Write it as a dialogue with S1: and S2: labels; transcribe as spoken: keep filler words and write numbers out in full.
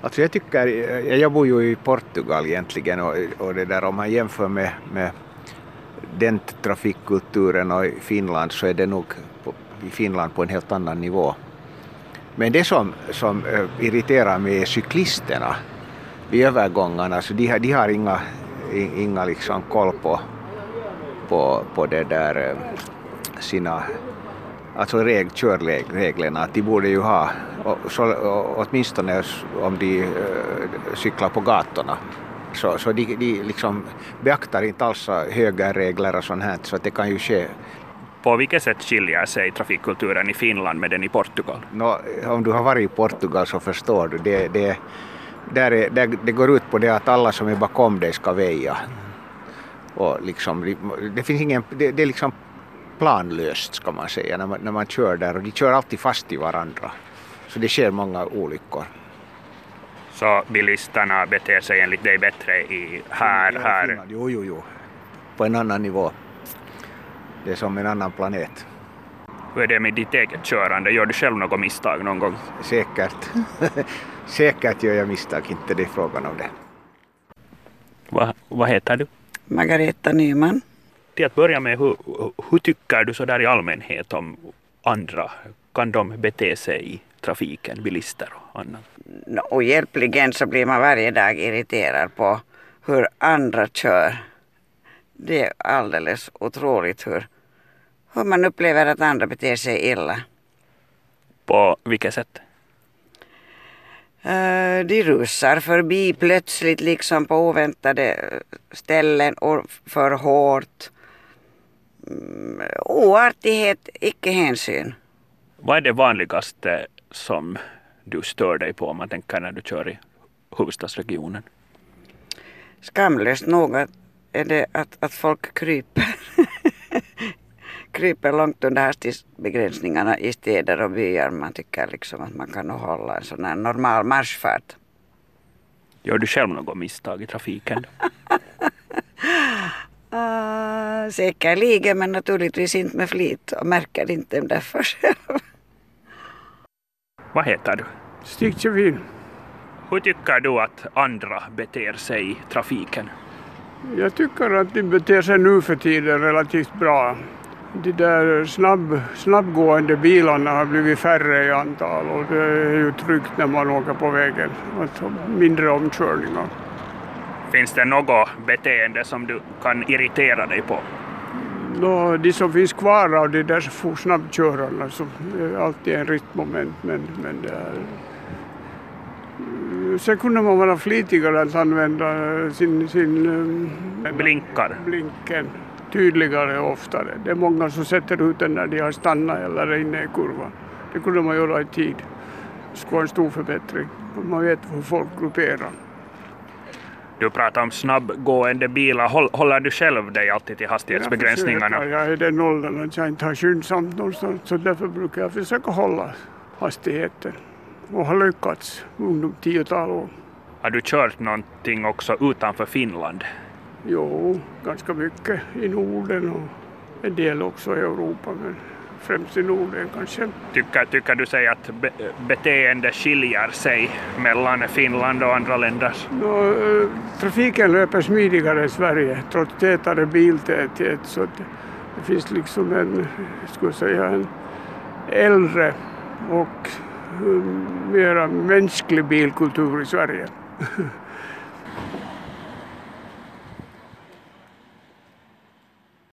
S1: Alltså jag tycker, jag bor ju i Portugal egentligen och, och det där om man jämför med, med den trafikkulturen och i Finland så är det nog på, i Finland på en helt annan nivå. Men det som, som irriterar mig är cyklisterna vid övergångarna, så de har, de har inga, inga liksom koll på, på, på det där sina alltså reg, körreglerna. De borde ju ha, så, åtminstone om de uh, cyklar på gatorna. Så, så de, de liksom beaktar inte alls högerregler och sånt här, så att det kan ju ske.
S2: På vilket sätt skiljer sig trafikkulturen i Finland med den i Portugal?
S1: No, om du har varit i Portugal så förstår du. Det, det, där är, där, det går ut på det att alla som är bakom dig ska väja. Och liksom, det, finns ingen, det, det är liksom planlöst ska man säga när man, när man kör där. Och de kör alltid fast i varandra. Så det sker många olyckor.
S2: Så bilisterna beter sig enligt dig bättre i här,
S1: ja,
S2: här?
S1: Finland, jo, jo, jo. På en annan nivå. Det är som en annan planet.
S2: Hur är det med ditt eget körande? Gör du själv något misstag någon gång?
S1: Säkert. Säkert gör jag misstag, inte det är frågan om det.
S2: Va, vad heter du?
S3: Margareta Nyman.
S2: Till att börja med, hur, hur tycker du så där i allmänhet om andra? Kan de bete sig i trafiken, bilister och annat?
S3: No, och hjälpligen så blir man varje dag irriterad på hur andra kör. Det är alldeles otroligt hur, hur man upplever att andra beter sig illa.
S2: På vilket sätt?
S3: Uh, de rusar förbi plötsligt liksom på oväntade ställen och för hårt. Mm, oartighet, icke hänsyn.
S2: Vad är det vanligaste som du stör dig på om man tänker när du kör i huvudstadsregionen?
S3: Skamlöst nog är det att, att folk kryper. kryper långt under hastighetsbegränsningarna i städer och byar. Man tycker liksom att man kan hålla en sån här normal marschfart.
S2: Gör du själv något misstag i trafiken?
S3: uh, säkerligen, men naturligtvis inte med flit och märker inte därför själv.
S2: Vad heter du?
S4: Stig Kjevin.
S2: Hur tycker du att andra beter sig i trafiken?
S4: Jag tycker att de beter sig nu för tiden relativt bra. De där snabb, snabbgående bilarna har blivit färre i antal och det är ju tryggt när man åker på vägen. Att mindre omkörningar.
S2: Finns det något beteende som du kan irritera dig på?
S4: Nå, de som finns kvar av de där snabbkörarna så är alltid en riktmoment, men, men det är... Sen kunde man vara flitigare att använda sin, sin
S2: blinkar.
S4: blinken tydligare och oftare. Det är många som sätter ut den när de har stannat eller är inne i kurvan. Det kunde man göra i tid. Det skulle vara en stor förbättring. Man vet hur folk grupperar.
S2: Du pratar om snabbgående bilar. Håller du själv dig alltid till hastighetsbegränsningarna?
S4: Jag, jag är den åldern att jag inte har skyndsamt någonstans, så därför brukar jag försöka hålla hastigheten. Och har lyckats under tiotal år.
S2: Har du kört någonting också utanför Finland?
S4: Jo, ganska mycket i Norden och en del också i Europa, men främst i Norden kanske.
S2: Tycker, tycker du säger att be, beteende skiljer sig mellan Finland och andra länder?
S4: No, trafiken löper smidigare i Sverige trots tätare biltäthet, så det, det finns liksom en, skulle säga, en äldre och mera mänsklig bilkultur i Sverige.